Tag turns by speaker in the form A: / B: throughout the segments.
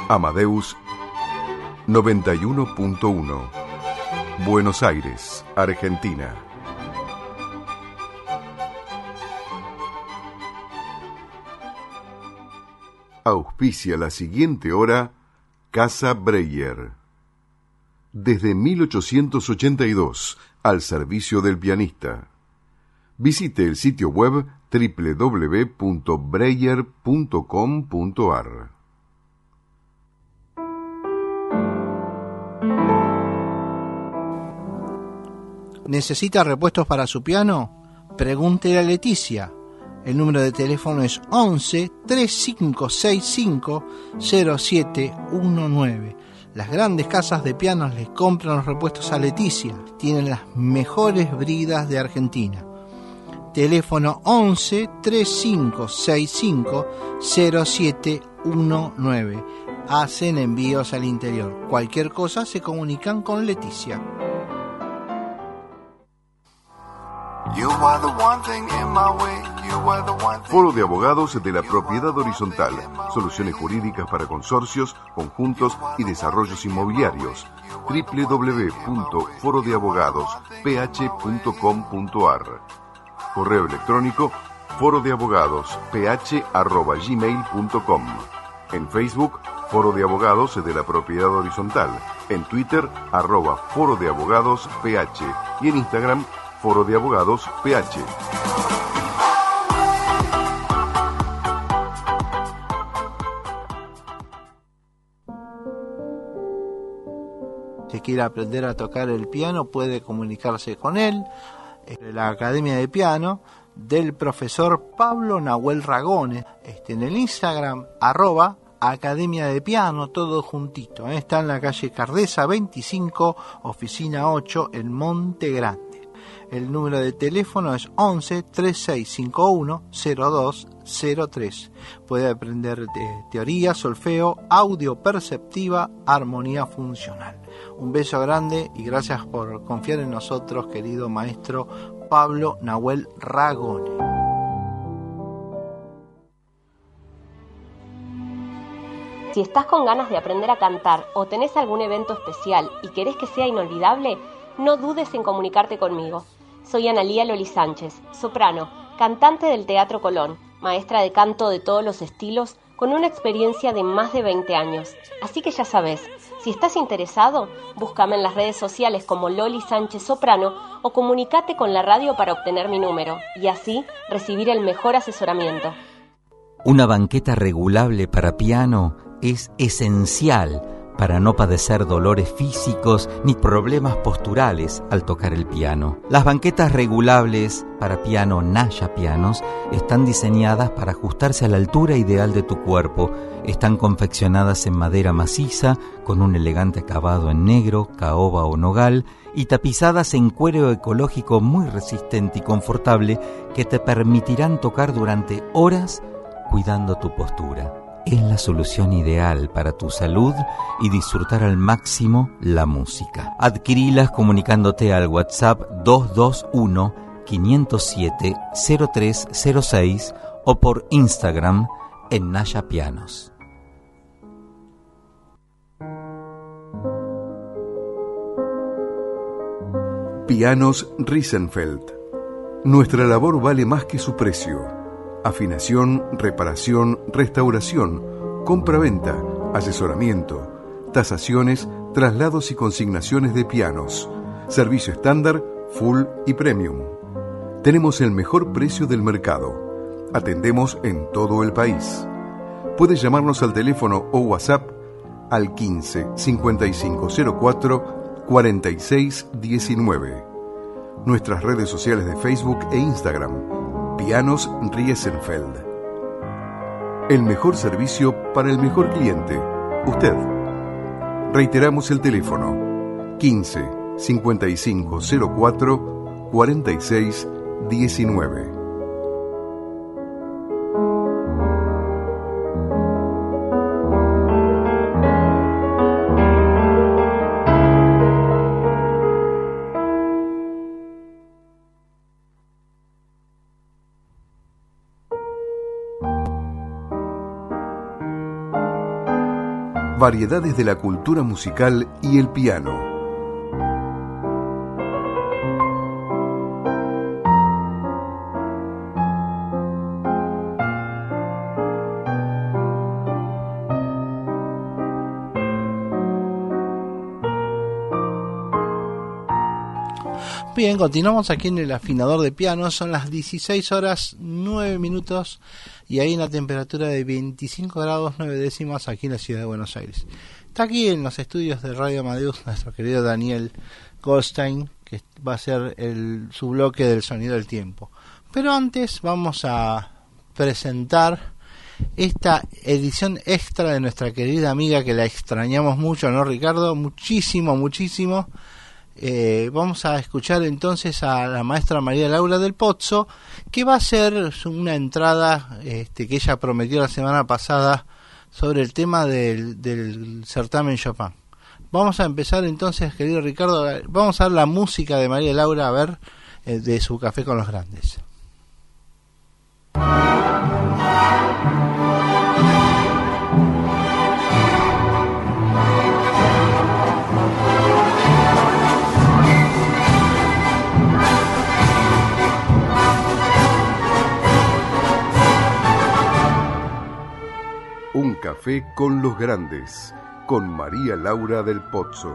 A: Amadeus 91.1, Buenos Aires, Argentina. Auspicia la siguiente hora Casa Breyer. Desde 1882, al servicio del pianista. Visite el sitio web www.breyer.com.ar.
B: ¿Necesita repuestos para su piano? Pregúntele a Leticia. El número de teléfono es 11 3565 0719. Las grandes casas de pianos les compran los repuestos a Leticia. Tienen las mejores bridas de Argentina. Teléfono 11 3565 0719. Hacen envíos al interior. Cualquier cosa se comunican con Leticia.
A: Foro de Abogados de la Propiedad Horizontal. Soluciones jurídicas para consorcios, conjuntos y desarrollos inmobiliarios. www.forodeabogadosph.com.ar. Correo electrónico forodeabogadosph@gmail.com. En Facebook, Foro de Abogados de la Propiedad Horizontal. En Twitter, @Foro de Abogados PH. Y en Instagram, Foro de Abogados PH.
B: Si quiere aprender a tocar el piano, puede comunicarse con él. La Academia de Piano del profesor Pablo Nahuel Ragone. En el Instagram, @Academia de Piano, todo juntito. Está en la calle Cardesa 25, oficina 8, en Monte Grande. El número de teléfono es 11 3651 0203. Puede aprender teoría, solfeo, audio perceptiva, armonía funcional. Un beso grande y gracias por confiar en nosotros, querido maestro Pablo Nahuel Ragone.
C: Si estás con ganas de aprender a cantar o tenés algún evento especial y querés que sea inolvidable, no dudes en comunicarte conmigo. Soy Analía Loli Sánchez, soprano, cantante del Teatro Colón, maestra de canto de todos los estilos, con una experiencia de más de 20 años. Así que ya sabes, si estás interesado, búscame en las redes sociales como Loli Sánchez Soprano o comunicate con la radio para obtener mi número y así recibir el mejor asesoramiento.
D: Una banqueta regulable para piano es esencial para no padecer dolores físicos ni problemas posturales al tocar el piano. Las banquetas regulables para piano Naya Pianos están diseñadas para ajustarse a la altura ideal de tu cuerpo. Están confeccionadas en madera maciza, con un elegante acabado en negro, caoba o nogal, y tapizadas en cuero ecológico muy resistente y confortable que te permitirán tocar durante horas cuidando tu postura. Es la solución ideal para tu salud y disfrutar al máximo la música. Adquirilas comunicándote al WhatsApp 221-507-0306 o por Instagram en Naya Pianos.
A: Pianos Riesenfeld. Nuestra labor vale más que su precio. Afinación, reparación, restauración, compra-venta, asesoramiento, tasaciones, traslados y consignaciones de pianos. Servicio estándar, full y premium. Tenemos el mejor precio del mercado. Atendemos en todo el país. Puede llamarnos al teléfono o WhatsApp al 15 5504 46 19. Nuestras redes sociales de Facebook e Instagram. Pianos Riesenfeld. El mejor servicio para el mejor cliente, usted. Reiteramos el teléfono 15 5504 46 19. variedades de la cultura musical y el piano.
B: Bien, continuamos aquí en el afinador de piano. Son las 16 horas 9 minutos y hay una temperatura de 25 grados 9 décimas aquí en la ciudad de Buenos Aires. Está aquí en los estudios de Radio Amadeus nuestro querido Daniel Goldstein, que va a ser su bloque del sonido del tiempo. Pero antes vamos a presentar esta edición extra de nuestra querida amiga, que la extrañamos mucho, ¿no, Ricardo? Muchísimo, muchísimo. Vamos a escuchar entonces a la maestra María Laura del Pozzo, que va a hacer una entrada que ella prometió la semana pasada sobre el tema del certamen Chopin. Vamos a empezar entonces, querido Ricardo, vamos a ver la música de María Laura, a ver, de su Café con los Grandes.
A: Un café con los grandes, con María Laura del Pozzo.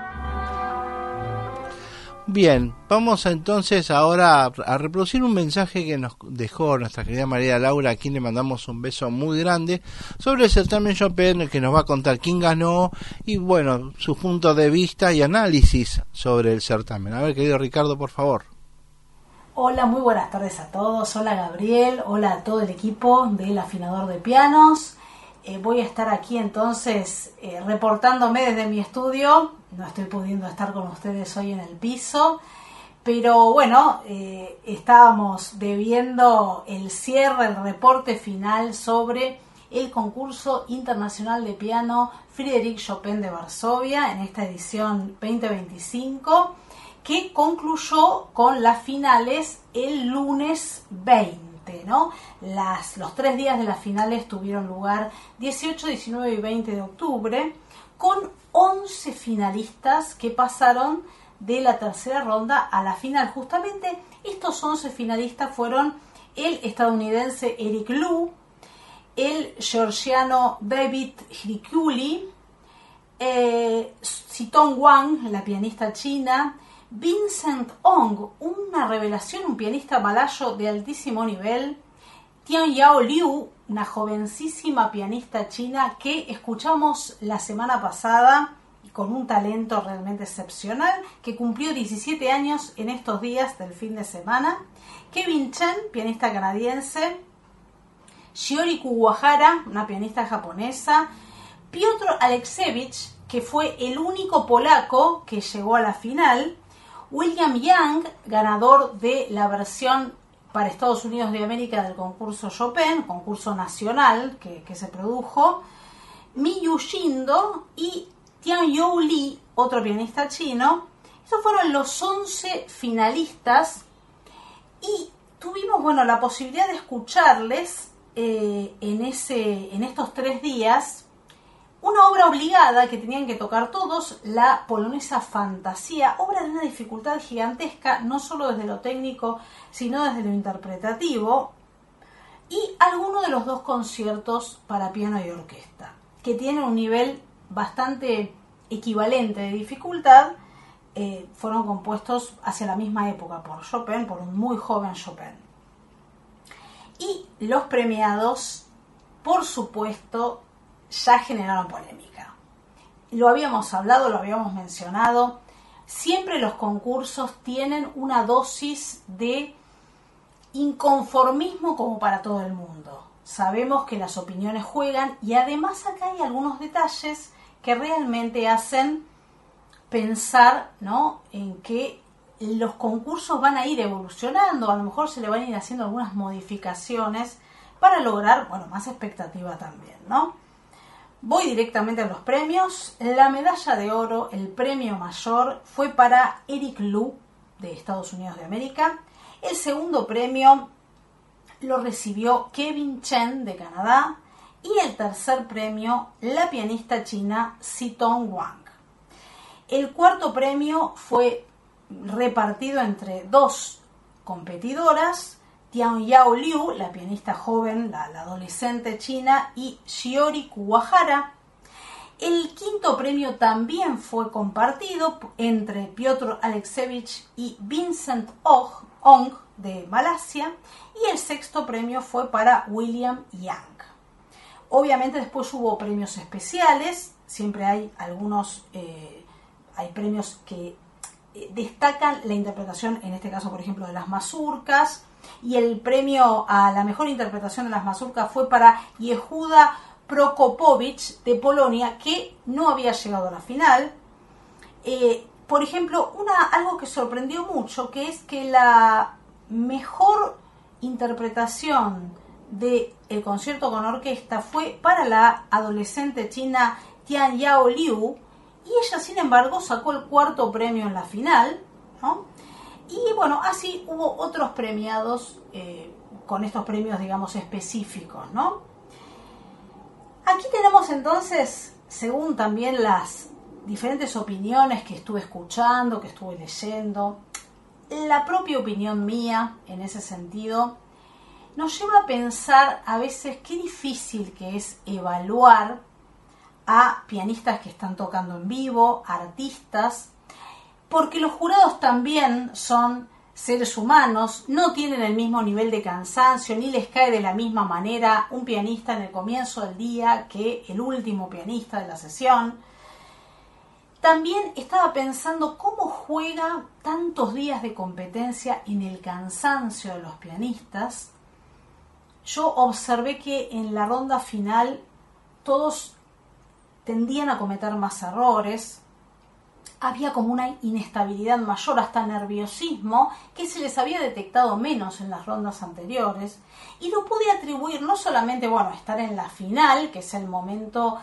B: Bien, vamos entonces ahora a reproducir un mensaje que nos dejó nuestra querida María Laura, a quien le mandamos un beso muy grande, sobre el certamen Chopin, que nos va a contar quién ganó y, bueno, su punto de vista y análisis sobre el certamen. A ver, querido Ricardo, por favor.
E: Hola, muy buenas tardes a todos. Hola, Gabriel. Hola a todo el equipo del Afinador de Pianos. Voy a estar aquí entonces reportándome desde mi estudio. No estoy pudiendo estar con ustedes hoy en el piso, pero bueno, estábamos debiendo el cierre, el reporte final sobre el concurso internacional de piano Frédéric Chopin de Varsovia en esta edición 2025, que concluyó con las finales el lunes 20. ¿No? Los 3 días de las finales tuvieron lugar 18, 19 y 20 de octubre, con 11 finalistas que pasaron de la tercera ronda a la final. Justamente estos 11 finalistas fueron el estadounidense Eric Liu, el georgiano David Hrikuli, Sitong Wang, la pianista china, Vincent Ong, una revelación, un pianista malayo de altísimo nivel, Tianyao Liu, una jovencísima pianista china que escuchamos la semana pasada y con un talento realmente excepcional, que cumplió 17 años en estos días del fin de semana, Kevin Chen, pianista canadiense, Shiori Kuwahara, una pianista japonesa, Piotr Aleksievich, que fue el único polaco que llegó a la final, William Young, ganador de la versión para Estados Unidos de América del concurso Chopin, concurso nacional que se produjo, Miyu Shindo y Tianyou Li, otro pianista chino. Estos fueron los 11 finalistas y tuvimos, bueno, la posibilidad de escucharles en estos 3 días una obra obligada que tenían que tocar todos, la polonesa Fantasía, obra de una dificultad gigantesca, no solo desde lo técnico, sino desde lo interpretativo, y algunos de los 2 conciertos para piano y orquesta, que tienen un nivel bastante equivalente de dificultad, fueron compuestos hacia la misma época por Chopin, por un muy joven Chopin. Y los premiados, por supuesto, ya generaron polémica. Lo habíamos hablado, lo habíamos mencionado. Siempre los concursos tienen una dosis de inconformismo como para todo el mundo. Sabemos que las opiniones juegan y además acá hay algunos detalles que realmente hacen pensar, ¿no?, en que los concursos van a ir evolucionando, a lo mejor se le van a ir haciendo algunas modificaciones para lograr, bueno, más expectativa también, ¿no? Voy directamente a los premios. La medalla de oro, el premio mayor, fue para Eric Liu, de Estados Unidos de América. El segundo premio lo recibió Kevin Chen, de Canadá. y el tercer premio la pianista china Zitong Wang. El cuarto premio fue repartido entre dos competidoras, Tianyao Liu, la pianista joven, la adolescente china, y Shiori Kuwahara. El quinto premio también fue compartido entre Piotr Aleksevich y Vincent Ong de Malasia, y el sexto premio fue para William Yang. Obviamente después hubo premios especiales, siempre hay algunos, hay premios que destacan la interpretación, en este caso por ejemplo de las mazurcas, y el premio a la mejor interpretación de las mazurcas fue para Yehuda Prokopowicz de Polonia, que no había llegado a la final. Por ejemplo, algo que sorprendió mucho, que es que la mejor interpretación del concierto con orquesta fue para la adolescente china Tianyao Liu, y ella sin embargo sacó el cuarto premio en la final, ¿no? Y bueno, así hubo otros premiados con estos premios, digamos, específicos, ¿no? Aquí tenemos entonces, según también las diferentes opiniones que estuve escuchando, que estuve leyendo, la propia opinión mía en ese sentido nos lleva a pensar a veces qué difícil que es evaluar a pianistas que están tocando en vivo, artistas, porque los jurados también son seres humanos, no tienen el mismo nivel de cansancio, ni les cae de la misma manera un pianista en el comienzo del día que el último pianista de la sesión. También estaba pensando cómo juega tantos días de competencia en el cansancio de los pianistas. Yo observé que en la ronda final todos tendían a cometer más errores, había como una inestabilidad mayor, hasta nerviosismo, que se les había detectado menos en las rondas anteriores, y lo pude atribuir no solamente, bueno, a estar en la final, que es el momento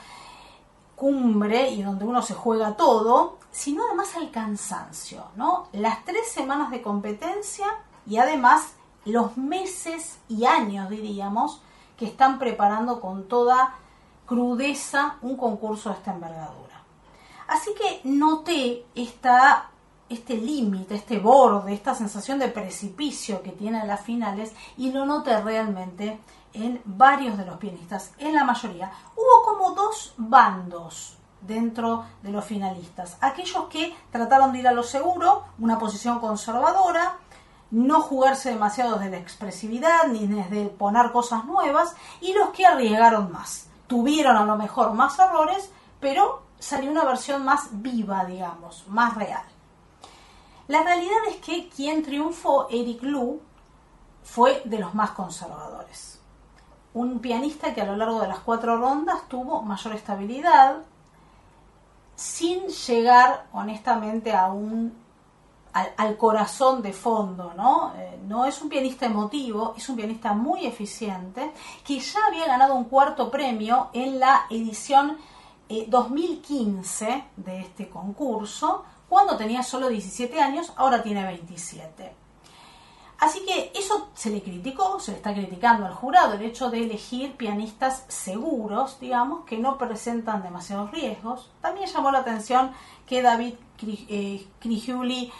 E: cumbre y donde uno se juega todo, sino además al cansancio, ¿no? Las 3 semanas de competencia y además los meses y años, diríamos, que están preparando con toda crudeza un concurso de esta envergadura. Así que noté este límite, este borde, esta sensación de precipicio que tienen las finales, y lo noté realmente en varios de los pianistas, en la mayoría. Hubo como 2 bandos dentro de los finalistas. Aquellos que trataron de ir a lo seguro, una posición conservadora, no jugarse demasiado desde la expresividad ni desde el poner cosas nuevas, y los que arriesgaron más. Tuvieron a lo mejor más errores, pero salió una versión más viva, digamos, más real. La realidad es que quien triunfó, Eric Liu, fue de los más conservadores. Un pianista que a lo largo de las 4 rondas tuvo mayor estabilidad, sin llegar honestamente al corazón de fondo, ¿no? No es un pianista emotivo, es un pianista muy eficiente, que ya había ganado un 4º premio en la edición 2015 de este concurso, cuando tenía solo 17 años, ahora tiene 27. Así que eso se le criticó, se le está criticando al jurado, el hecho de elegir pianistas seguros, digamos, que no presentan demasiados riesgos. También llamó la atención que David Crigiuli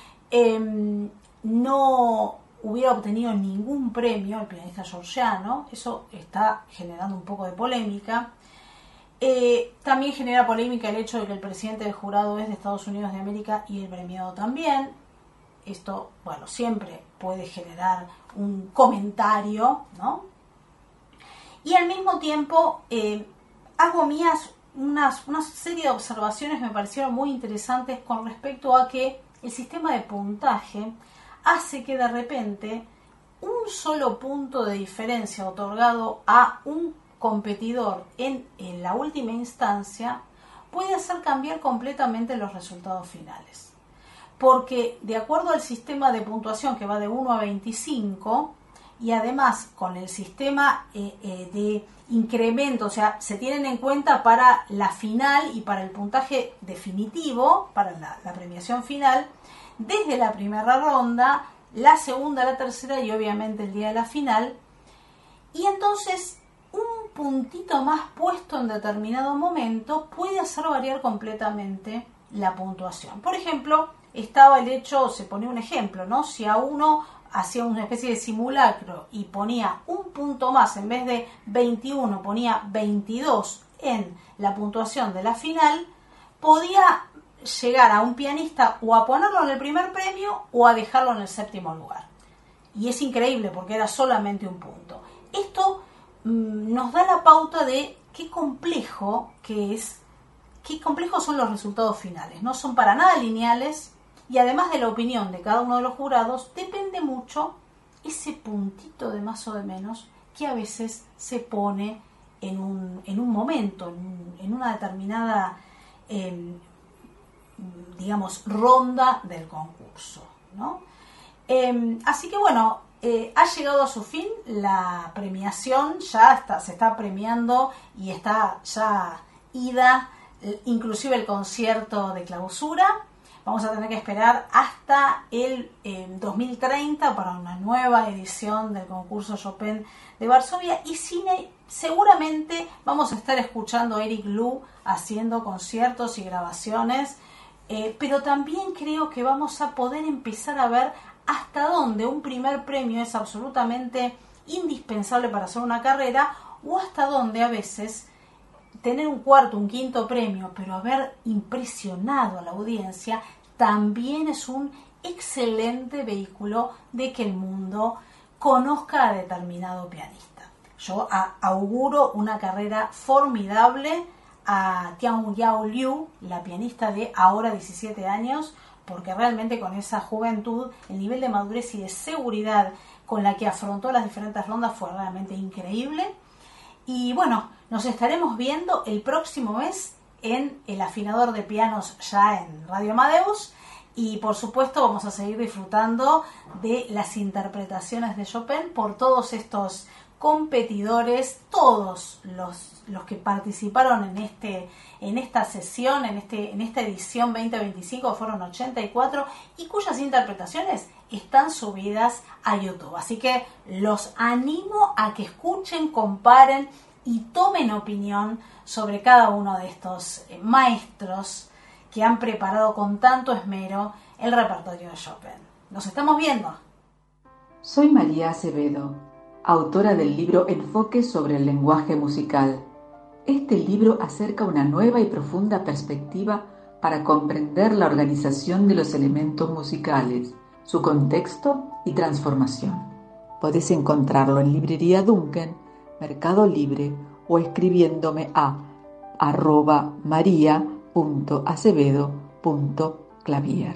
E: no hubiera obtenido ningún premio, el pianista georgiano. Eso está generando un poco de polémica. También genera polémica el hecho de que el presidente del jurado es de Estados Unidos de América y el premiado también. Esto, bueno, siempre puede generar un comentario, ¿no? Y al mismo tiempo hago mías una serie de observaciones que me parecieron muy interesantes con respecto a que el sistema de puntaje hace que de repente un solo punto de diferencia otorgado a un competidor en la última instancia puede hacer cambiar completamente los resultados finales, porque de acuerdo al sistema de puntuación que va de 1 a 25 y además con el sistema de incremento, o sea, se tienen en cuenta para la final y para el puntaje definitivo, para la premiación final, desde la primera ronda, la segunda, la tercera y obviamente el día de la final. Y entonces un puntito más puesto en determinado momento puede hacer variar completamente la puntuación. Por ejemplo, estaba el hecho, se ponía un ejemplo, ¿no? Si a uno hacía una especie de simulacro y ponía un punto más, en vez de 21 ponía 22 en la puntuación de la final, podía llegar a un pianista o a ponerlo en el primer premio o a dejarlo en el séptimo lugar. Y es increíble porque era solamente un punto. Esto nos da la pauta de qué complejo qué complejos son los resultados finales. No son para nada lineales y además de la opinión de cada uno de los jurados, depende mucho ese puntito de más o de menos que a veces se pone en un momento, en una determinada digamos, ronda del concurso, ¿no? Así que bueno, ha llegado a su fin la premiación, ya se está premiando y está ya ida, inclusive el concierto de clausura. Vamos a tener que esperar hasta el 2030 para una nueva edición del concurso Chopin de Varsovia y seguramente vamos a estar escuchando a Eric Lü haciendo conciertos y grabaciones, pero también creo que vamos a poder empezar a ver hasta dónde un primer premio es absolutamente indispensable para hacer una carrera o hasta dónde a veces tener un cuarto, un quinto premio, pero haber impresionado a la audiencia también es un excelente vehículo de que el mundo conozca a determinado pianista. Yo auguro una carrera formidable a Tianyao Liu, la pianista de ahora 17 años, porque realmente con esa juventud, el nivel de madurez y de seguridad con la que afrontó las diferentes rondas fue realmente increíble. Y bueno, nos estaremos viendo el próximo mes en el afinador de pianos ya en Radio Amadeus y por supuesto vamos a seguir disfrutando de las interpretaciones de Chopin por todos estos competidores, todos los que participaron en esta sesión, en esta edición 2025, fueron 84 y cuyas interpretaciones están subidas a YouTube. Así que los animo a que escuchen, comparen y tomen opinión sobre cada uno de estos maestros que han preparado con tanto esmero el repertorio de Chopin. Nos estamos viendo.
F: Soy María Acevedo, autora del libro Enfoque sobre el lenguaje musical. Este libro acerca una nueva y profunda perspectiva para comprender la organización de los elementos musicales, su contexto y transformación. Podés encontrarlo en Librería Duncan, Mercado Libre o escribiéndome a @maria.acevedo.clavier.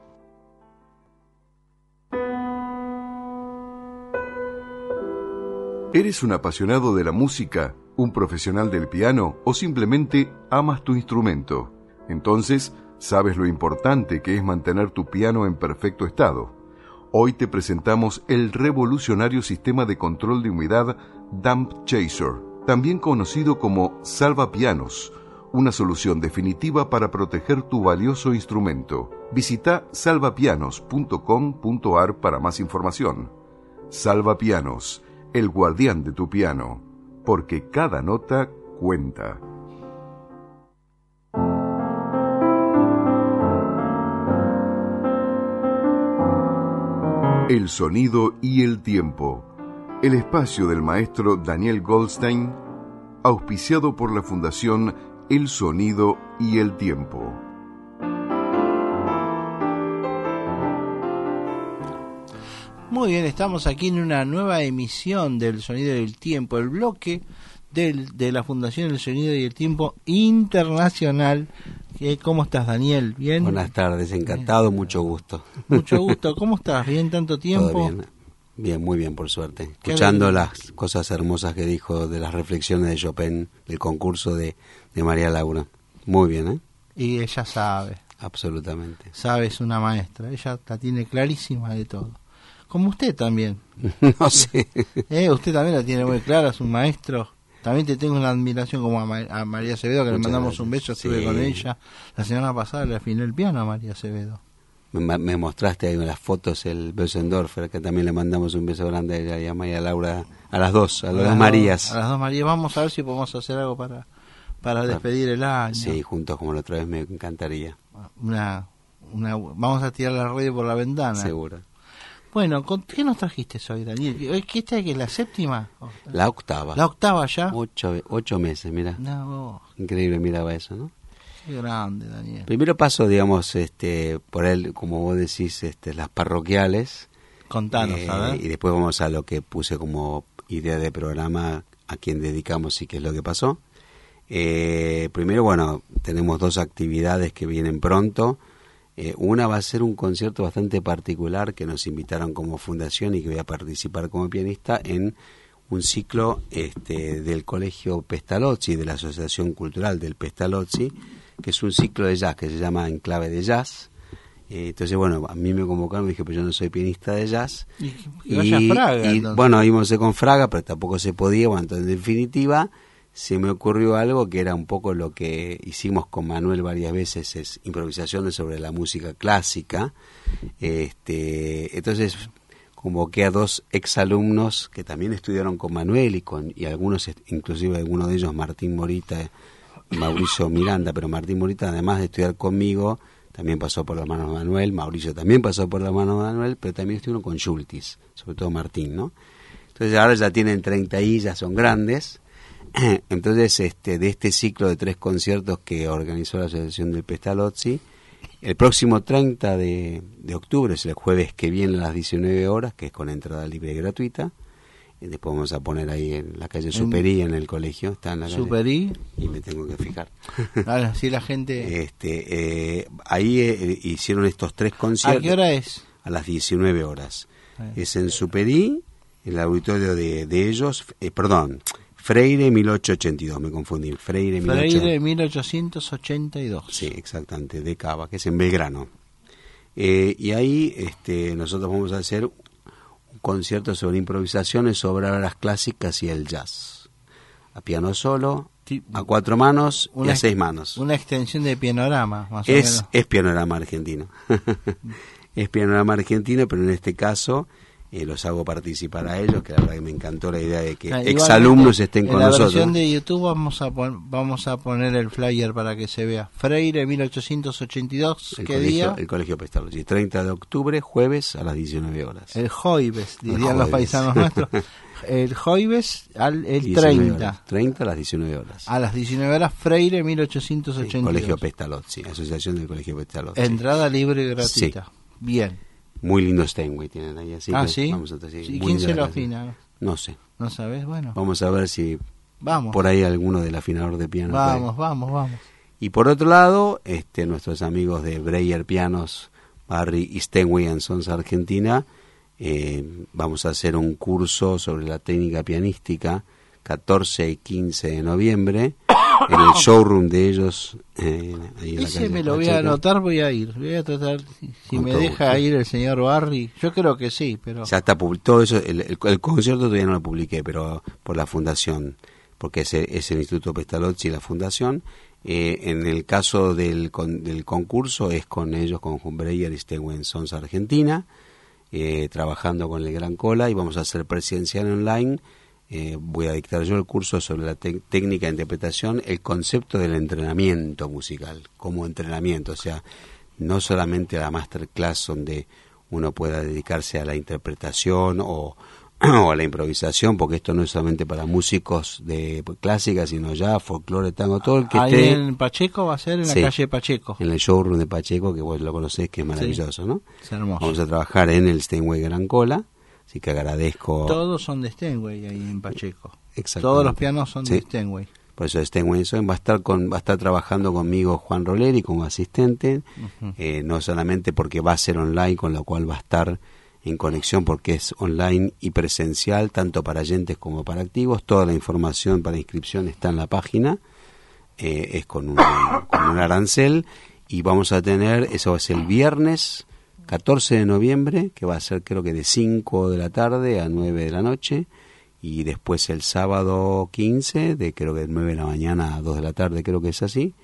A: ¿Eres un apasionado de la música, un profesional del piano o simplemente amas tu instrumento? Entonces, sabes lo importante que es mantener tu piano en perfecto estado. Hoy te presentamos el revolucionario sistema de control de humedad Damp Chaser, también conocido como Salvapianos, una solución definitiva para proteger tu valioso instrumento. Visita salvapianos.com.ar para más información. Salvapianos, el guardián de tu piano, porque cada nota cuenta. El sonido y el tiempo. El espacio del maestro Daniel Goldstein, auspiciado por la Fundación El Sonido y el Tiempo.
B: Muy bien, estamos aquí en una nueva emisión del Sonido y el Tiempo, el bloque de la Fundación El Sonido y el Tiempo Internacional. ¿Cómo estás, Daniel? ¿Bien?
G: Buenas tardes, encantado, bien. Mucho gusto.
B: Mucho gusto. ¿Cómo estás? ¿Bien tanto tiempo?
G: Todo bien. Bien, muy bien, por suerte. Escuchando las cosas hermosas que dijo de las reflexiones de Chopin, del concurso de María Laura. Muy bien, ¿eh?
B: Y ella sabe.
G: Absolutamente.
B: Sabe, es una maestra. Ella la tiene clarísima de todo. Como usted también.
G: No sé.
B: Usted también la tiene muy clara, es un maestro. También te tengo una admiración como a María Acevedo, que muchas le mandamos gracias. Un beso, estuve con ella. La semana pasada le afiné el piano a María Acevedo.
G: me mostraste ahí en las fotos el Bösendorfer, que también le mandamos un beso grande a ella y a María Laura, a las dos Marías.
B: A las dos Marías, vamos a ver si podemos hacer algo para despedir el año.
G: Sí, juntos como la otra vez me encantaría.
B: Vamos a tirar la radio por la ventana.
G: Seguro.
B: Bueno, ¿qué nos trajiste hoy, Daniel? ¿Esta es la séptima?
G: La octava.
B: ¿La octava ya?
G: 8 meses, mira.
B: No.
G: Increíble, miraba eso, ¿no?
B: Qué grande, Daniel.
G: Primero paso, digamos, por él, como vos decís, las parroquiales.
B: Contanos, a ver.
G: Y después vamos a lo que puse como idea de programa, a quién dedicamos y qué es lo que pasó. Primero, bueno, tenemos 2 actividades que vienen pronto. Una va a ser un concierto bastante particular que nos invitaron como fundación y que voy a participar como pianista en un ciclo del Colegio Pestalozzi, de la Asociación Cultural del Pestalozzi, que es un ciclo de jazz que se llama En Clave de Jazz. Entonces, bueno, a mí me convocaron, me dije, pues yo no soy pianista de jazz.
B: Y vaya Fraga.
G: Y bueno, íbamos con Fraga, pero tampoco se podía. Bueno, entonces, en definitiva, se me ocurrió algo que era un poco lo que hicimos con Manuel varias veces, es improvisaciones sobre la música clásica. Entonces convoqué a 2 exalumnos que también estudiaron con Manuel y algunos, inclusive alguno de ellos, Martín Morita y Mauricio Miranda, pero Martín Morita, además de estudiar conmigo, también pasó por las manos de Manuel, Mauricio también pasó por las manos de Manuel, pero también estuvieron con Schultis, sobre todo Martín, ¿no? Entonces ahora ya tienen 30 y ya son grandes. Entonces, de este ciclo de 3 conciertos que organizó la Asociación del Pestalozzi, el próximo 30 de octubre, es el jueves que viene a las 19 horas, que es con entrada libre y gratuita. Y después vamos a poner ahí en la calle Superí, en el colegio. Está en la calle
B: Superí.
G: Y me tengo que fijar.
B: Ahora sí, la gente...
G: ahí hicieron estos 3 conciertos.
B: ¿A qué hora es?
G: A las 19 horas. Es en Superí, el auditorio de ellos, Freire 1882, me confundí. Freire
B: 1882.
G: Sí, exactamente, de Cava, que es en Belgrano. Y ahí nosotros vamos a hacer un concierto sobre improvisaciones sobre obras clásicas y el jazz. A piano solo, a 4 manos y a 6 manos.
B: Una extensión de Pianorama, más o menos.
G: Es Pianorama argentino. Es Pianorama argentino, pero en este caso... los hago participar a ellos, que la verdad que me encantó la idea de que exalumnos estén con nosotros.
B: En la versión de YouTube vamos a poner el flyer para que se vea. Freire 1882, ¿qué día?
G: El Colegio Pestalozzi, 30 de octubre, jueves a las 19 horas.
B: El jueves, dirían los paisanos nuestros. El jueves el 30.
G: 30 a las 19 horas.
B: A las 19 horas, Freire 1882.
G: El Colegio Pestalozzi, Asociación del Colegio Pestalozzi.
B: Entrada libre y gratuita. Sí. Bien.
G: Muy lindo Steinway tienen ahí, así que
B: ¿sí?
G: Vamos a
B: ¿Y quién se lo afina?
G: No sé.
B: ¿No sabes? Bueno.
G: Vamos a ver si por ahí alguno del afinador de piano.
B: Vamos.
G: Y por otro lado, nuestros amigos de Breyer Pianos, Barry y Steinway Sons Argentina, vamos a hacer un curso sobre la técnica pianística 14 y 15 de noviembre en el showroom de ellos. Ahí
B: ese me lo voy a anotar, voy a ir. Voy a tratar, si me deja ir el señor Barry. Yo creo que sí, pero...
G: Ya está todo eso, el concierto todavía no lo publiqué, pero por la fundación, porque es el Instituto Pestalozzi y la fundación. En el caso del concurso es con ellos, con Breyer y Steinway Sons Argentina, trabajando con el Gran Cola, y vamos a hacer presencial online. Voy a dictar yo el curso sobre la técnica de interpretación, el concepto del entrenamiento musical como entrenamiento, o sea, no solamente la masterclass donde uno pueda dedicarse a la interpretación o a la improvisación, porque esto no es solamente para músicos de clásica, sino ya folclore, tango, todo el que
B: ahí
G: esté...
B: en Pacheco va a ser en la calle Pacheco.
G: En el showroom de Pacheco, que vos lo conocés, que es maravilloso,
B: sí,
G: ¿no?
B: Es hermoso.
G: Vamos a trabajar en el Steinway Gran Cola. Así que agradezco.
B: Todos son de Steinway ahí en Pacheco.
G: Exactamente.
B: Todos los pianos son de Steinway.
G: Por eso Steinway va a estar trabajando conmigo Juan Roleri como asistente, no solamente porque va a ser online, con lo cual va a estar en conexión porque es online y presencial, tanto para oyentes como para activos. Toda la información para inscripción está en la página, es con un arancel, y vamos a tener, eso va a ser el viernes 14 de noviembre, que va a ser creo que de 5 de la tarde a 9 de la noche, y después el sábado 15, creo que de 9 de la mañana a 2 de la tarde, creo que es así,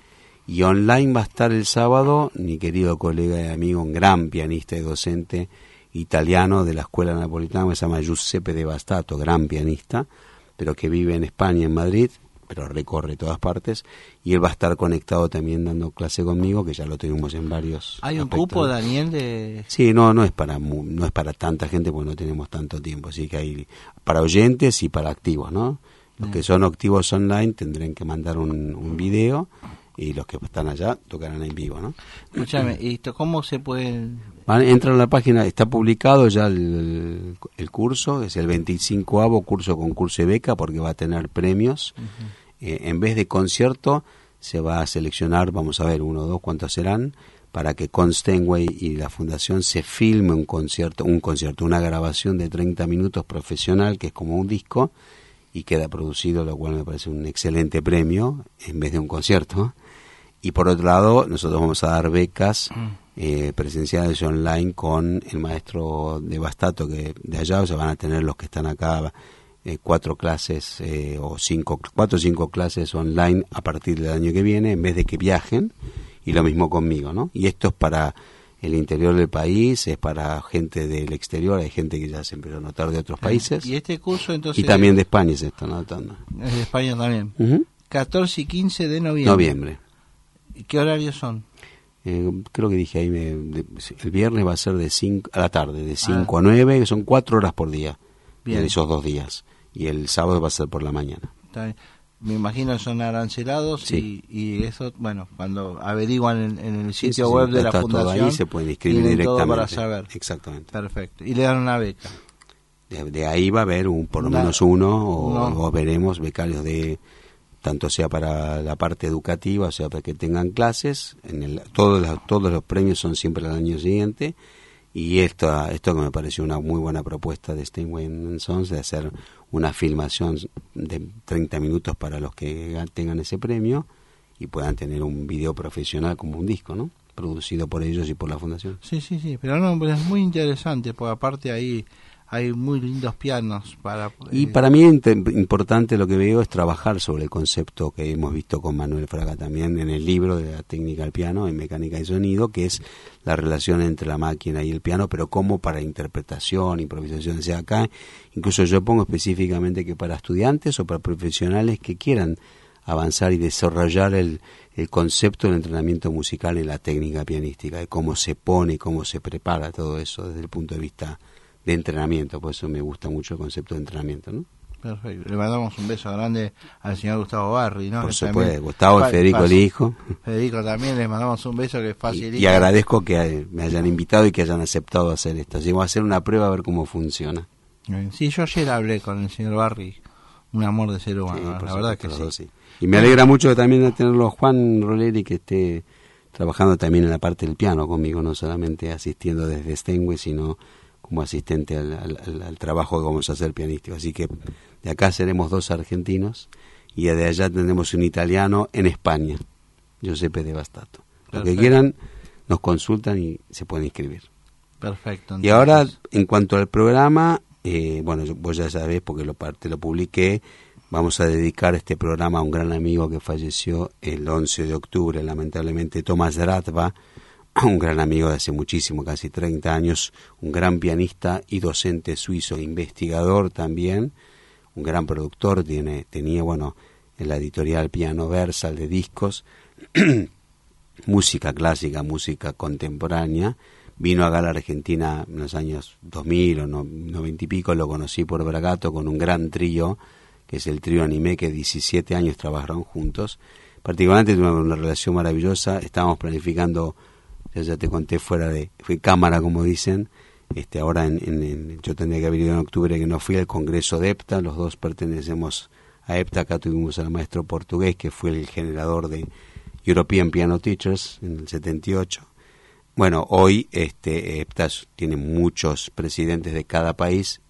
G: Y online va a estar el sábado mi querido colega y amigo, un gran pianista y docente italiano de la Escuela Napolitana, que se llama Giuseppe De Bastato, gran pianista, pero que vive en España, en Madrid, pero recorre todas partes, y él va a estar conectado también dando clase conmigo, que ya lo tuvimos en varios
B: ¿Hay un
G: aspectos.
B: cupo, Daniel, de...?
G: Sí, no es para tanta gente, porque no tenemos tanto tiempo, así que hay para oyentes y para activos, ¿no? Los que son activos online tendrán que mandar un video, y los que están allá tocarán en vivo, ¿no?
B: Escúchame, ¿y cómo se puede...?
G: Entran a la página, está publicado ya el curso, es el 25º curso concurso y beca, porque va a tener premios. En vez de concierto, se va a seleccionar, vamos a ver, 1 o 2, cuántos serán, para que con Steinway y la Fundación se filme un concierto, una grabación de 30 minutos profesional, que es como un disco, y queda producido, lo cual me parece un excelente premio, en vez de un concierto. Y por otro lado, nosotros vamos a dar becas presenciales y online con el maestro De Bastato, que de allá, o sea, van a tener los que están acá 4 clases o 4 o 5 clases online a partir del año que viene, en vez de que viajen, y lo mismo conmigo, ¿no? Y esto es para el interior del país, es para gente del exterior, hay gente que ya se empezó a notar de otros países.
B: Y este curso entonces...
G: Y también de España se está notando.
B: Es de España también. 14 y 15 de
G: Noviembre.
B: ¿Y qué horarios son?
G: Creo que dije ahí, el viernes va a ser de 5 a la tarde, de 5 a 9, que son 4 horas por día, en esos 2 días. Y el sábado va a ser por la mañana.
B: Está bien. Me imagino son arancelados,
G: sí.
B: y eso, bueno, cuando averiguan en el sitio web de la Fundación,
G: todo ahí, se pueden inscribir directamente.
B: Todo para saber.
G: Exactamente.
B: Perfecto. Y le dan una beca.
G: De ahí va a haber por lo menos uno, o veremos becarios de, tanto sea para la parte educativa, o sea, para que tengan clases. Todos los premios son siempre al año siguiente. Y esto que me pareció una muy buena propuesta de Steinway & Sons, de hacer una filmación de 30 minutos para los que tengan ese premio y puedan tener un video profesional como un disco, ¿no? Producido por ellos y por la Fundación.
B: Sí, pero no, es muy interesante, porque aparte ahí hay muy lindos pianos
G: y para mí importante lo que veo es trabajar sobre el concepto que hemos visto con Manuel Fraga también en el libro de la técnica del piano en mecánica y sonido, que es la relación entre la máquina y el piano, pero como para interpretación, improvisación. O sea, acá incluso yo pongo específicamente que para estudiantes o para profesionales que quieran avanzar y desarrollar el concepto del entrenamiento musical en la técnica pianística, de cómo se pone, cómo se prepara todo eso desde el punto de vista de entrenamiento. Por eso me gusta mucho el concepto de entrenamiento, ¿no?
B: Perfecto. Le mandamos un beso grande al señor Gustavo Barri, ¿no?
G: Por supuesto, Gustavo y Federico, el hijo.
B: Federico también, les mandamos un beso, que es fácil.
G: Y agradezco que me hayan invitado y que hayan aceptado hacer esto. Así vamos a hacer una prueba a ver cómo funciona.
B: Sí, yo ayer hablé con el señor Barri, un amor de ser humano,
G: sí,
B: la verdad que
G: sí. Y me alegra mucho también tenerlo a Juan Roleri, que esté trabajando también en la parte del piano conmigo, no solamente asistiendo desde Steinway, sino como asistente al trabajo que vamos a hacer pianístico. Así que de acá seremos 2 argentinos y de allá tendremos un italiano en España, Giuseppe De Bastato. Lo que quieran nos consultan y se pueden inscribir.
B: Perfecto.
G: Entonces. Y ahora, en cuanto al programa, bueno, vos ya sabés porque te lo publiqué, vamos a dedicar este programa a un gran amigo que falleció el 11 de octubre, lamentablemente, Tomas Dratva, un gran amigo de hace muchísimo, casi 30 años, un gran pianista y docente suizo, investigador también, un gran productor, tenía, bueno, en la editorial Piano Versal de discos, música clásica, música contemporánea. Vino acá a la Argentina en los años 2000 o 90 y pico, lo conocí por Bragato con un gran trío, que es el trío Anime, que 17 años trabajaron juntos. Particularmente tuvimos una relación maravillosa, estábamos planificando, ya te conté fue cámara, como dicen, ahora yo tendría que haber ido en octubre, que no fui al congreso de EPTA, los dos pertenecemos a EPTA. Acá tuvimos al maestro portugués, que fue el generador de European Piano Teachers en el 78. Bueno, hoy EPTA tiene muchos presidentes de cada país.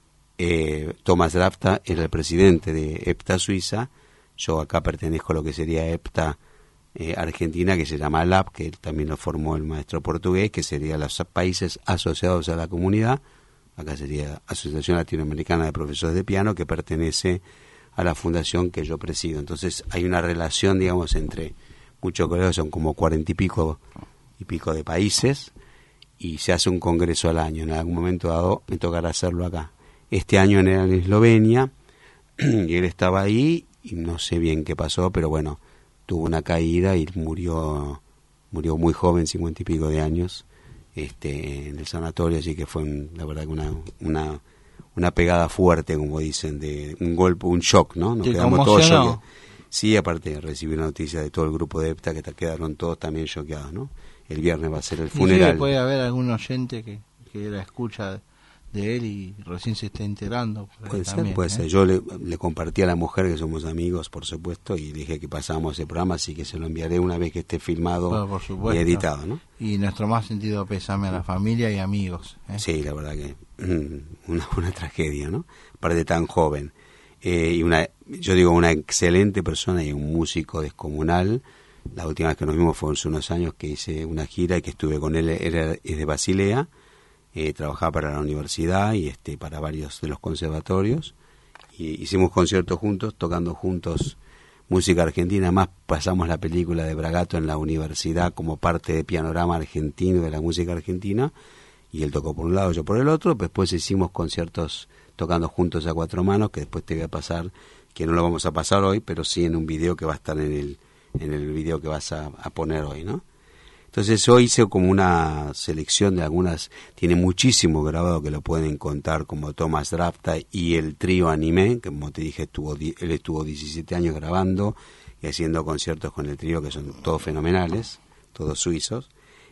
G: Tomás Dratva era el presidente de EPTA Suiza. Yo acá pertenezco a lo que sería EPTA Argentina, que se llama LAB, que también lo formó el maestro portugués, que sería los países asociados a la comunidad. Acá sería Asociación Latinoamericana de Profesores de Piano, que pertenece a la fundación que yo presido. Entonces hay una relación, digamos, entre muchos colegas, son como 40 y pico de países, y se hace un congreso al año. En algún momento dado me tocará hacerlo acá. Este año era en Eslovenia, y él estaba ahí, y no sé bien qué pasó, pero bueno, tuvo una caída y murió muy joven, 50 y pico de años, en el sanatorio, así que fue la verdad que una pegada fuerte, como dicen, de un golpe, un shock, ¿no? Nos quedamos todos shock. Sí, aparte recibí la noticia de todo el grupo de EPTA, que quedaron todos también choqueados, ¿no? El viernes va a ser el funeral.
B: Sí, puede haber algún oyente que la escucha de él y recién se está enterando.
G: Puede ser. Yo le compartí a la mujer, que somos amigos, por supuesto, y le dije que pasábamos ese programa, así que se lo enviaré una vez que esté filmado y editado, ¿no?
B: Y nuestro más sentido pésame a la familia y amigos.
G: Sí, la verdad que una tragedia, ¿no? Aparte tan joven. Y una excelente persona y un músico descomunal. La última vez que nos vimos fue hace unos años, que hice una gira y que estuve con él. Es de Basilea, trabajaba para la universidad y para varios de los conservatorios. Y hicimos conciertos juntos, tocando juntos música argentina. Más pasamos la película de Bragato en la universidad como parte de Pianorama Argentino, de la música argentina. Y él tocó por un lado, yo por el otro. Después hicimos conciertos tocando juntos a cuatro manos, que después te voy a pasar, que no lo vamos a pasar hoy, pero sí en un video que va a estar en el video que vas a poner hoy, ¿no? Entonces hoy hice como una selección de algunas, tiene muchísimo grabado que lo pueden contar, como Thomas Drafta y el trío Anime, que como te dije, él estuvo 17 años grabando y haciendo conciertos con el trío, que son todos fenomenales, todos suizos.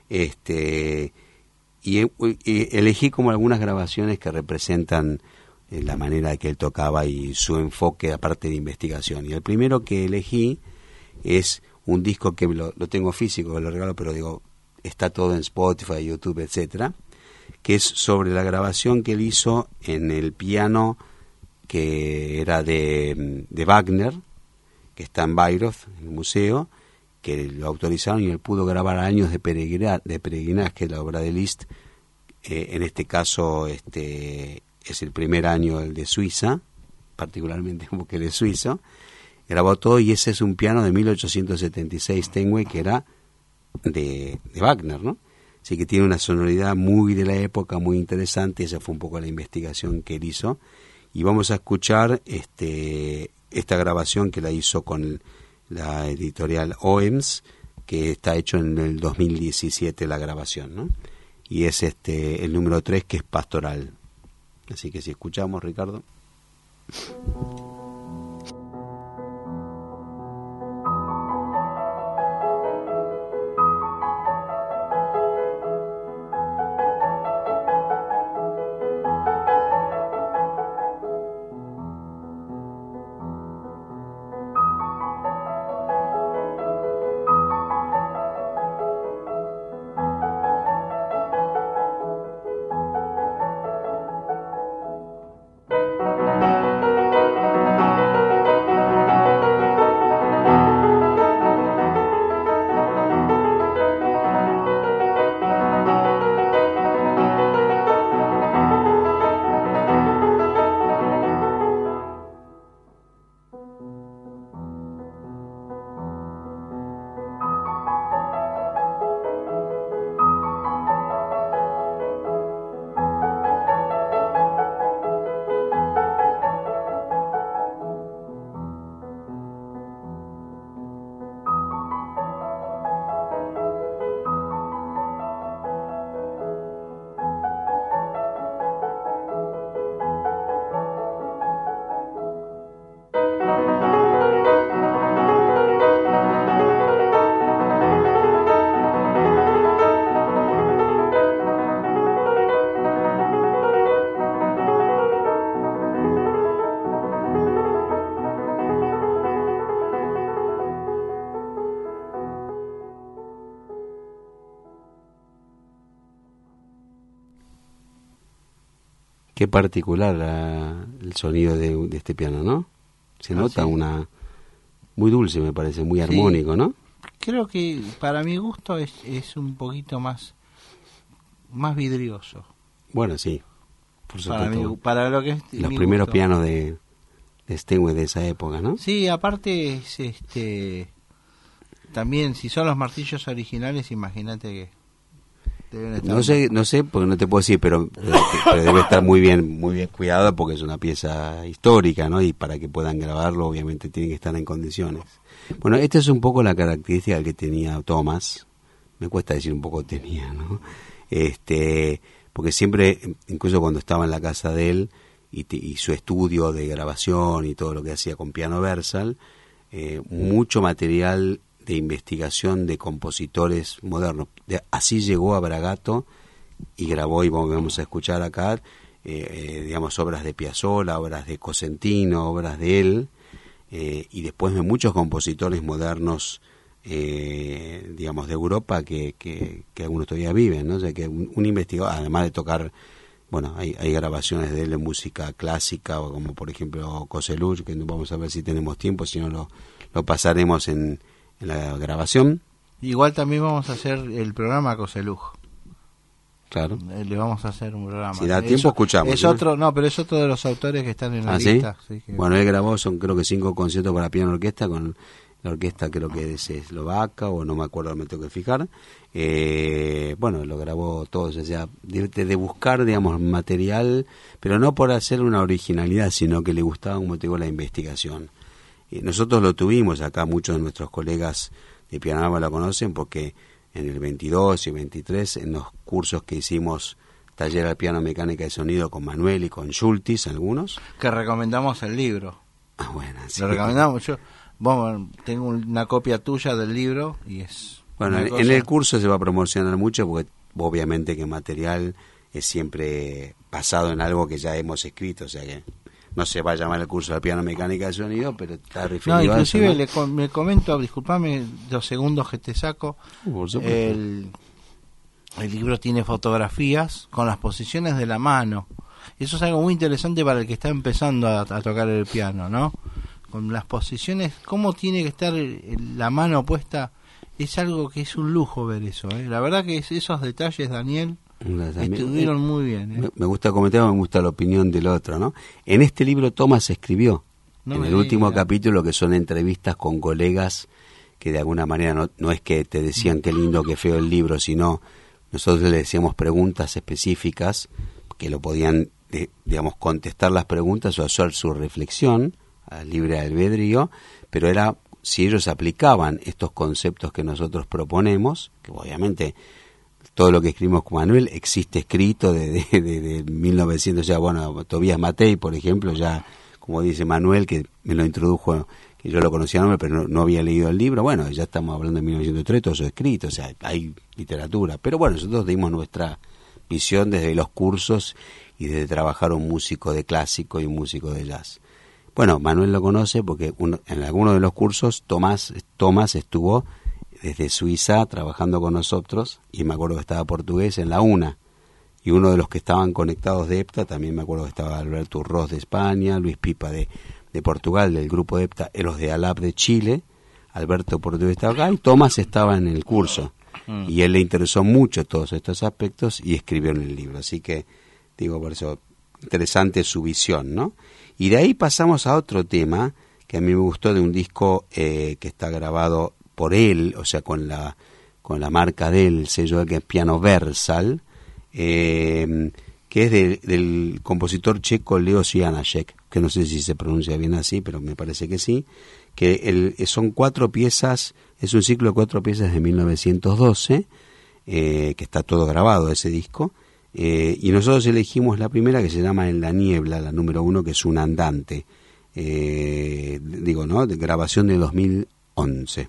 G: Y elegí como algunas grabaciones que representan la manera que él tocaba y su enfoque, aparte de investigación. Y el primero que elegí es un disco que lo tengo físico, lo regalo, pero digo, está todo en Spotify, YouTube, etcétera, que es sobre la grabación que él hizo en el piano que era de Wagner, que está en Bayreuth, en el museo, que lo autorizaron y él pudo grabar Años de Peregrinaje, que es la obra de Liszt. En este caso es el primer año el de Suiza, particularmente porque él es suizo. Grabó todo, y ese es un piano de 1876 Steinway, que era de Wagner, ¿no? Así que tiene una sonoridad muy de la época, muy interesante. Esa fue un poco la investigación que él hizo. Y vamos a escuchar esta grabación que la hizo con la editorial OEMS, que está hecho en el 2017 la grabación, ¿no? Y es el número 3, que es Pastoral. Así que si escuchamos, Ricardo. Qué particular el sonido de este piano, ¿no? Se nota una... Muy dulce, me parece, muy armónico, sí. ¿No?
B: Creo que para mi gusto es un poquito más vidrioso.
G: Bueno, sí, por supuesto.
B: Para lo que es
G: los primeros pianos de Steinway de esa época, ¿no?
B: Sí, aparte es también, si son los martillos originales, imagínate que deben estar...
G: No sé, porque no te puedo decir, pero debe estar muy bien cuidado, porque es una pieza histórica, ¿no? Y para que puedan grabarlo, obviamente tienen que estar en condiciones. Bueno, esta es un poco la característica que tenía Thomas. Me cuesta decir un poco tenía, ¿no? Porque siempre, incluso cuando estaba en la casa de él, y su estudio de grabación y todo lo que hacía con piano Versal, mucho material de investigación de compositores modernos. Así llegó a Bragato y grabó, y vamos a escuchar acá, digamos, obras de Piazzolla, obras de Cosentino, obras de él, y después de muchos compositores modernos, digamos, de Europa que algunos todavía viven, ¿no? O sea, que un investigador, además de tocar, bueno, hay grabaciones de él de música clásica, o como por ejemplo Kozeluch, que vamos a ver si tenemos tiempo, si no lo pasaremos en la grabación.
B: Igual también vamos a hacer el programa Kozeluch.
G: Claro.
B: Le vamos a hacer un programa.
G: Si da tiempo, escuchamos.
B: Es otro, no, pero es otro de los autores que están en la lista.
G: ¿Sí?
B: ¿Sí?
G: Bueno, él grabó, son creo que 5 conciertos para piano y orquesta, con la orquesta creo que es eslovaca, o no me acuerdo, me tengo que fijar. Bueno, lo grabó todo, o sea, de buscar, digamos, material, pero no por hacer una originalidad, sino que le gustaba, como te digo, la investigación. Nosotros lo tuvimos acá, muchos de nuestros colegas de Pianama lo conocen, porque en el 22 y 23, en los cursos que hicimos, taller al piano, mecánica de sonido, con Manuel y con Schultis, algunos.
B: Que recomendamos el libro.
G: Ah, bueno, sí.
B: Lo recomendamos. Yo tengo una copia tuya del libro y es...
G: Bueno, en el curso se va a promocionar mucho, porque obviamente que material es siempre basado en algo que ya hemos escrito, o sea que no se va a llamar el curso de piano, mecánica de sonido, pero está referido
B: no, inclusive
G: a eso, ¿no?
B: me comento, discúlpame los segundos que te saco,
G: Por supuesto.
B: el libro tiene fotografías con las posiciones de la mano. Eso es algo muy interesante para el que está empezando a tocar el piano, ¿no? Con las posiciones, cómo tiene que estar la mano puesta, es algo que es un lujo ver eso, ¿eh? La verdad que esos detalles, Daniel, estuvieron muy bien, ¿eh?
G: Me gusta comentar, me gusta la opinión del otro, ¿no? En este libro Thomas escribió, en el último capítulo, que son entrevistas con colegas que de alguna manera no es que te decían qué lindo, qué feo el libro, sino nosotros le decíamos preguntas específicas que lo podían, digamos, contestar las preguntas o hacer su reflexión a libre albedrío, pero era si ellos aplicaban estos conceptos que nosotros proponemos, que obviamente todo lo que escribimos con Manuel existe escrito de 1900, ya, bueno, Tobías Matei, por ejemplo, ya, como dice Manuel, que me lo introdujo, que yo lo conocía a nombre, pero no había leído el libro, bueno, ya estamos hablando de 1903, todo eso escrito, o sea, hay literatura, pero bueno, nosotros dimos nuestra visión desde los cursos y desde trabajar un músico de clásico y un músico de jazz. Bueno, Manuel lo conoce porque en alguno de los cursos Tomás estuvo desde Suiza trabajando con nosotros, y me acuerdo que estaba portugués en la UNA, y uno de los que estaban conectados de EPTA, también me acuerdo que estaba Alberto Urroz de España, Luis Pipa de Portugal, del grupo de EPTA, los de ALAP de Chile, Alberto portugués estaba acá, y Tomás estaba en el curso, y él le interesó mucho todos estos aspectos y escribió en el libro, así que digo, por eso interesante su visión, ¿no? Y de ahí pasamos a otro tema que a mí me gustó, de un disco que está grabado por él, o sea, con la marca del sello de que es Piano Versal, que es del compositor checo Leos Janáček, que no sé si se pronuncia bien así, pero me parece que sí, que son 4 piezas, es un ciclo de 4 piezas de 1912, que está todo grabado ese disco, y nosotros elegimos la primera, que se llama En la niebla, la número 1, que es un andante, ¿no? De grabación de 2011.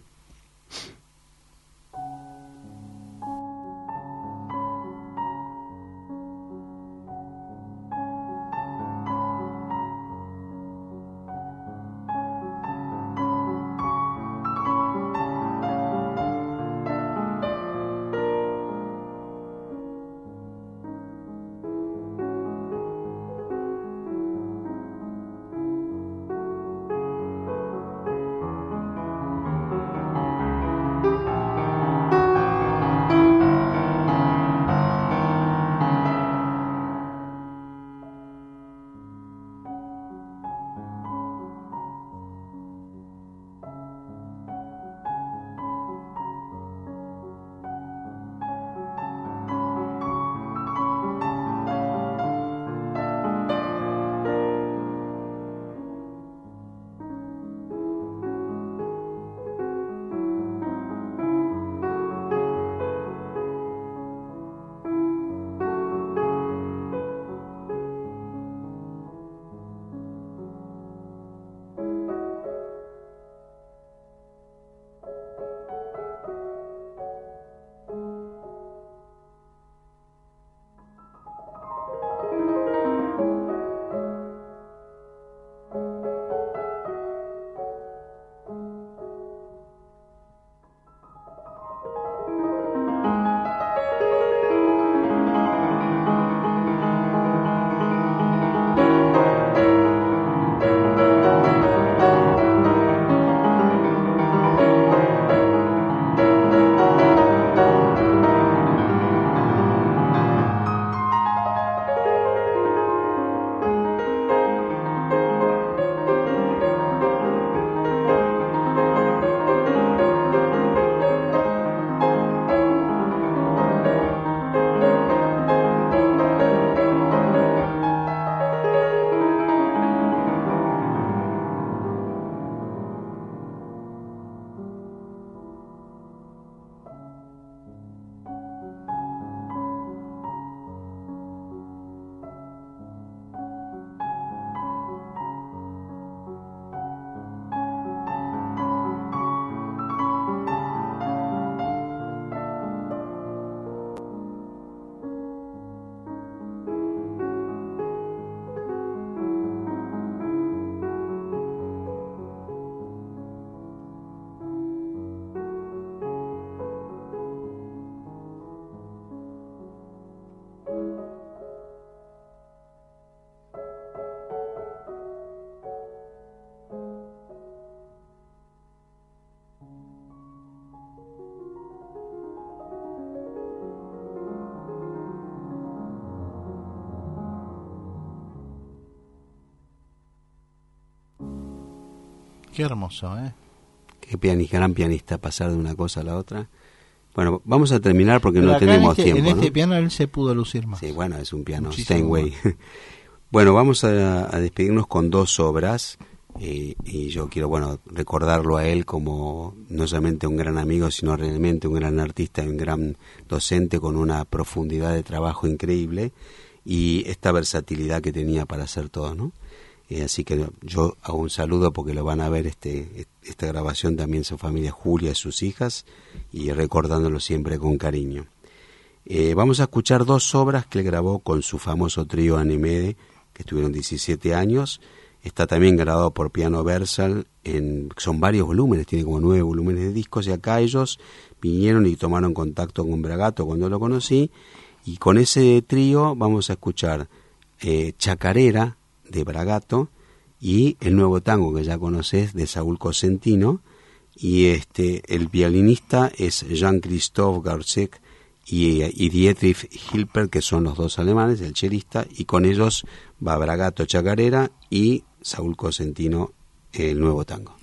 B: Qué hermoso, ¿eh?
G: Qué gran pianista, pasar de una cosa a la otra. Bueno, vamos a terminar porque
B: Pero
G: no tenemos tiempo.
B: En este
G: ¿no?
B: piano él se pudo lucir más.
G: Sí, bueno, es un piano
B: Muchísimo
G: Steinway. Bueno, vamos a despedirnos con 2 obras. Y yo quiero, bueno, recordarlo a él como no solamente un gran amigo, sino realmente un gran artista y un gran docente con una profundidad de trabajo increíble y esta versatilidad que tenía para hacer todo, ¿no? Así que yo hago un saludo porque lo van a ver esta grabación también su familia Julia y sus hijas, y recordándolo siempre con cariño. Vamos a escuchar 2 obras que él grabó con su famoso trío Anemede, que estuvieron 17 años. Está también grabado por Piano Versal, son varios volúmenes, tiene como 9 volúmenes de discos, y acá ellos vinieron y tomaron contacto con Bragato cuando lo conocí, y con ese trío vamos a escuchar Chacarera de Bragato y el nuevo tango que ya conoces de Saúl Cosentino, y el violinista es Jean-Christophe Garcek y Dietrich Hilper, que son los 2 alemanes, el chelista, y con ellos va Bragato Chacarera y Saúl Cosentino el nuevo tango.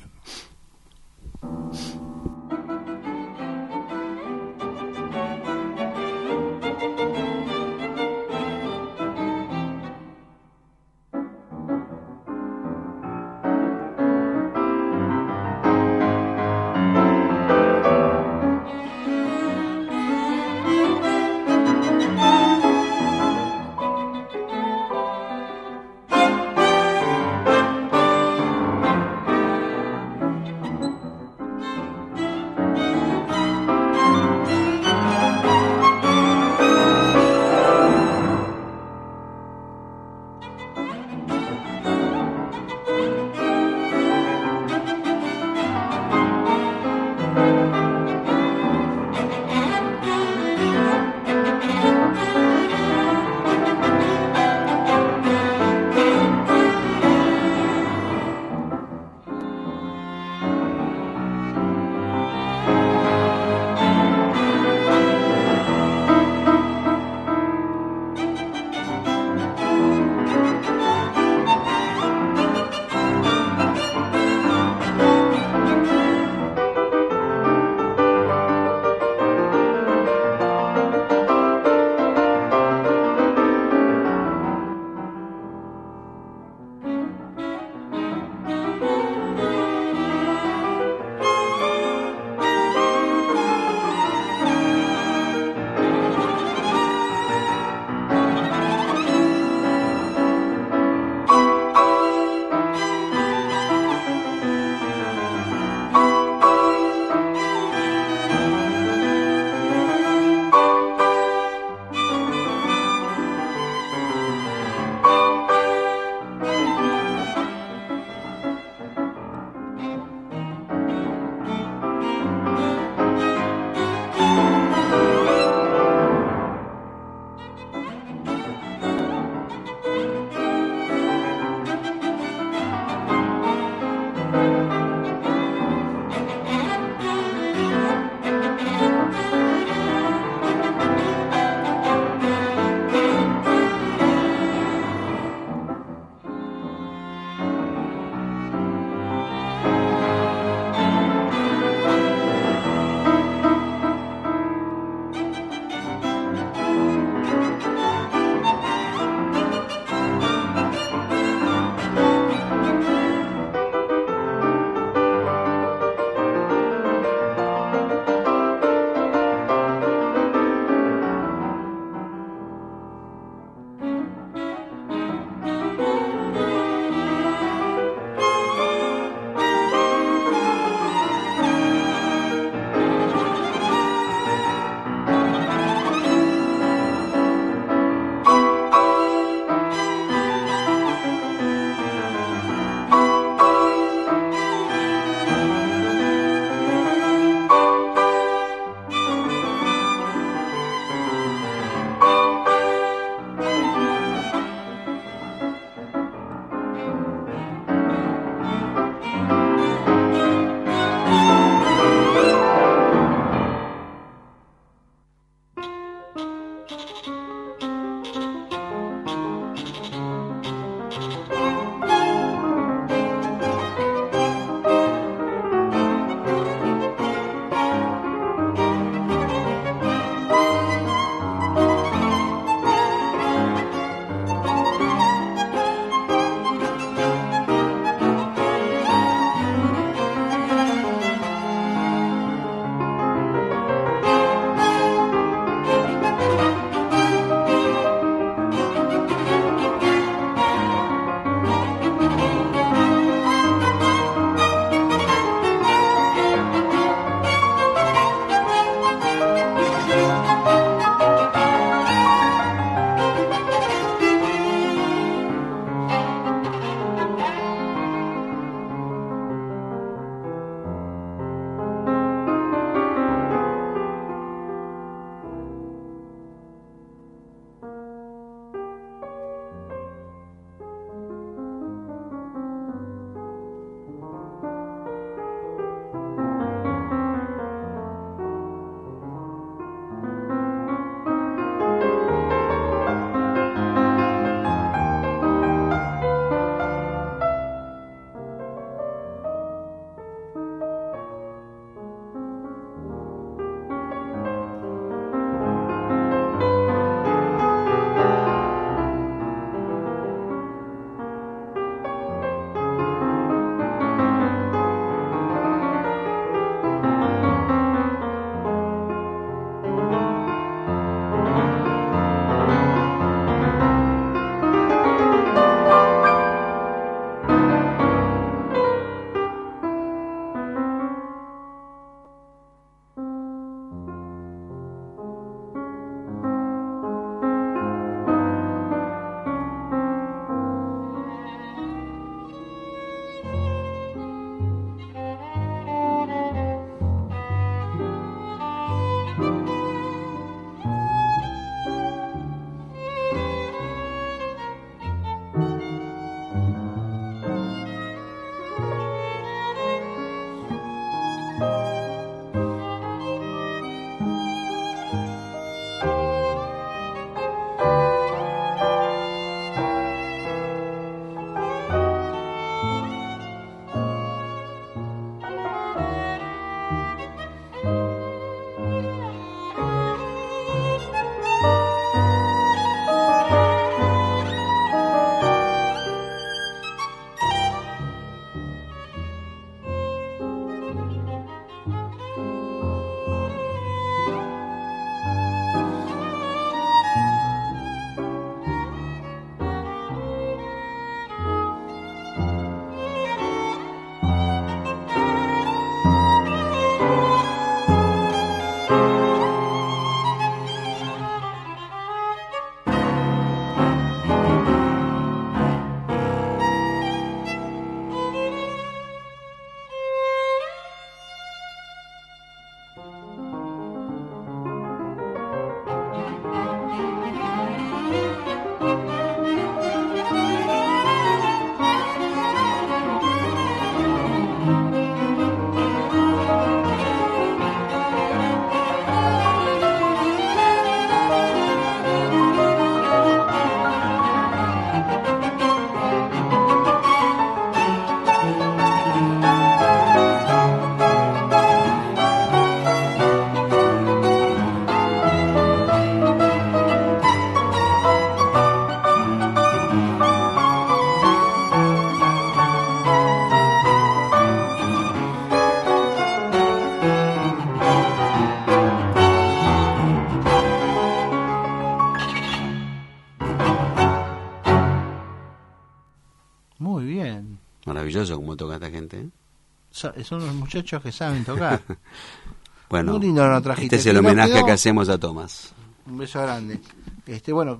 G: maravilloso como toca esta gente, ¿eh?
B: Son los muchachos que saben tocar.
G: Bueno,
B: muy lindo, lo trajiste.
G: este es el homenaje que hacemos a Tomás.
B: Un beso grande. Bueno,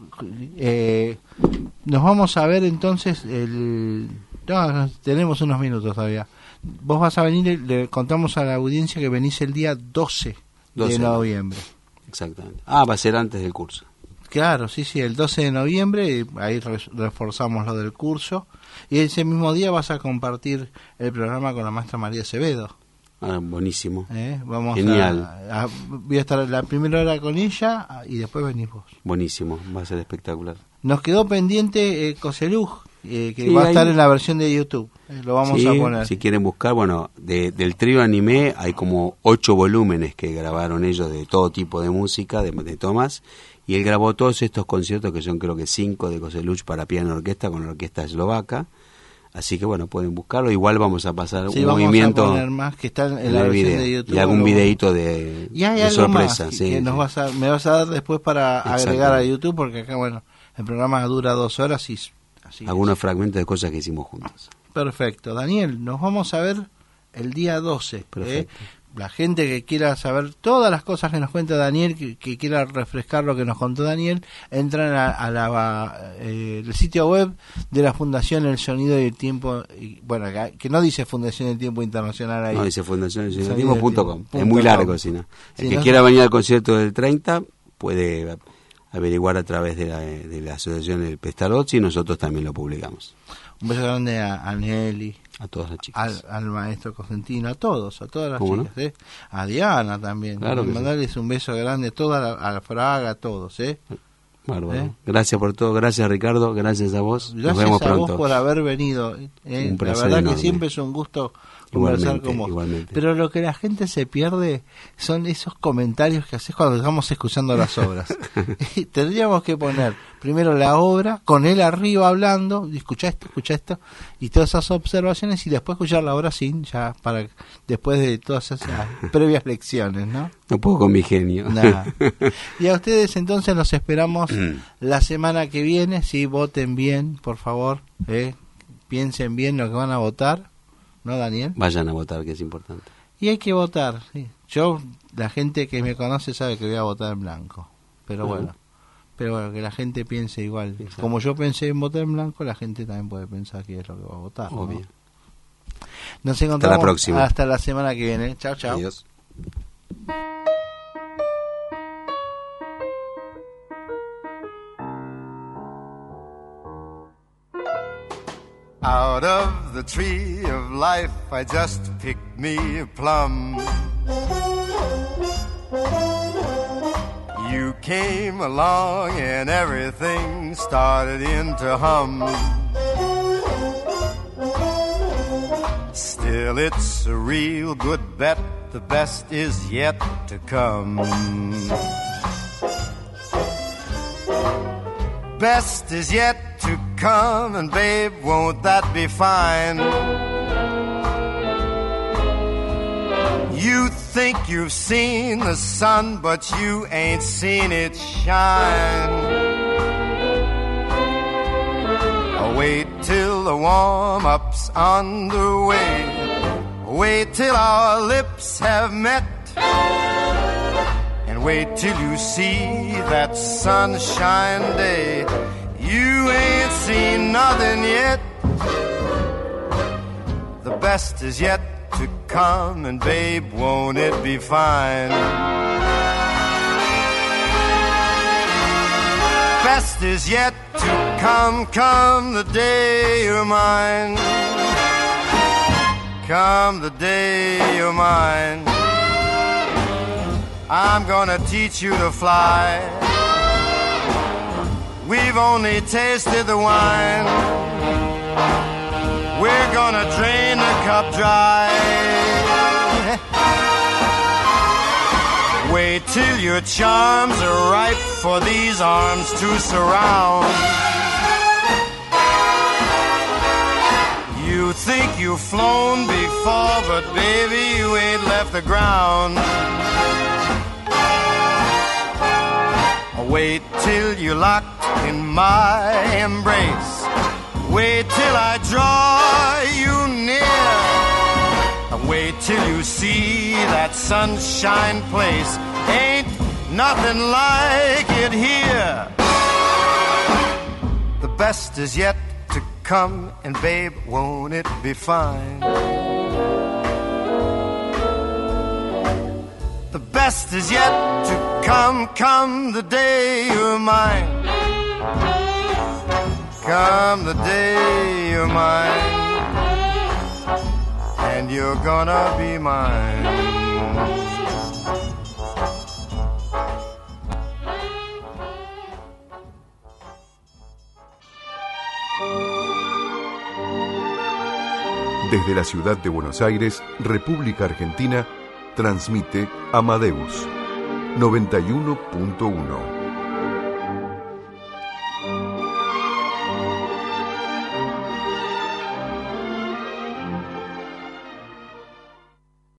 B: nos vamos a ver entonces no, tenemos unos minutos todavía. Vos vas a venir, le contamos a la audiencia que venís el día 12 de noviembre.
G: Exactamente. Va a ser antes del curso.
B: Claro, sí, el 12 de noviembre, ahí reforzamos lo del curso. Y ese mismo día vas a compartir el programa con la maestra María Acevedo.
G: Buenísimo.
B: Vamos
G: Genial.
B: Voy a estar la primera hora con ella y después venís vos.
G: Buenísimo, va a ser espectacular.
B: Nos quedó pendiente Coseluz, que va a estar en la versión de YouTube. Lo vamos a poner.
G: Si quieren buscar, del trío Animé hay como 8 volúmenes que grabaron ellos de todo tipo de música, de Tomás, y él grabó todos estos conciertos que son creo que 5 de Coseluz para piano y orquesta con la orquesta eslovaca. Así que buscarlo. Igual vamos a pasar un movimiento.
B: Vamos a poner más que está en la versión de YouTube.
G: Y algún videíto de sorpresa.
B: Más que me vas a dar después para agregar a YouTube, porque acá, el programa dura 2 horas y así.
G: Algunos fragmentos de cosas que hicimos juntos.
B: Perfecto. Daniel, nos vamos a ver el día 12.
G: Perfecto.
B: La gente que quiera saber todas las cosas que nos cuenta Daniel, que quiera refrescar lo que nos contó Daniel, entran a el sitio web de la Fundación El Sonido y el Tiempo, que no dice Fundación El Tiempo Internacional ahí.
G: No, dice Fundación El Sonido y el Tiempo.com. Es muy largo, si no. El que quiera venir al concierto del 30 puede averiguar a través de la Asociación del Pestalozzi y nosotros también lo publicamos.
B: Un beso grande a Nelly,
G: a todas las chicas,
B: al maestro Cosentino, a todas las chicas,
G: ¿no?
B: A Diana también,
G: claro,
B: mandarles un beso grande a la Fraga, a todos,
G: Bárbaro. Gracias por todo, gracias Ricardo, gracias a vos.
B: Gracias.
G: Nos vemos
B: a
G: pronto.
B: Vos por haber venido,
G: Un placer
B: la verdad
G: enorme.
B: que siempre es un gusto conversar con vos.
G: Igualmente.
B: Pero lo que la gente se pierde son esos comentarios que haces cuando estamos escuchando las obras. Tendríamos que poner primero la obra, con él arriba hablando, escucha esto, y todas esas observaciones, y después escuchar la obra después de todas esas previas lecciones, ¿no?
G: No puedo con mi genio.
B: Nada. Y a ustedes entonces los esperamos la semana que viene. Sí, voten bien, por favor, piensen bien lo que van a votar, ¿no, Daniel?
G: Vayan a votar, que es importante.
B: Y hay que votar, sí. La gente que me conoce sabe que voy a votar en blanco, pero bueno, que la gente piense igual. Exacto. Como yo pensé en votar en blanco, la gente también puede pensar que es lo que va a votar.
G: Obvio.
B: ¿No? Nos encontramos
G: hasta la próxima.
B: Hasta la semana que viene. Chao, chao.
G: Adiós.
H: Out of the tree of life I just picked me a plum. You came along and everything started in to hum. Still it's a real good bet, the best is yet to come. Best is yet to come, and babe, won't that be fine? You think you've seen the sun, but you ain't seen it shine. Wait till the warm-up's underway. Wait till our lips have met. And wait till you see that sunshine day. You ain't seen nothing yet. The best is yet to come, and babe, won't it be fine? Best is yet to come the day you're mine. Come the day you're mine. I'm gonna teach you to fly. We've only tasted the wine. We're gonna drain the cup dry. Wait till your charms are ripe for these arms to surround. You think you've flown before, but baby, you ain't left the ground. Wait till you're locked in my embrace. Wait till I draw you near. Wait till you see that sunshine place. Ain't nothing like it here. The best is yet to come, and babe, won't it be fine? The best is yet to come, come the day you're mine. Come the day you're mine, and you're gonna be mine.
A: Desde la ciudad de Buenos Aires, República Argentina, transmite Amadeus 91.1.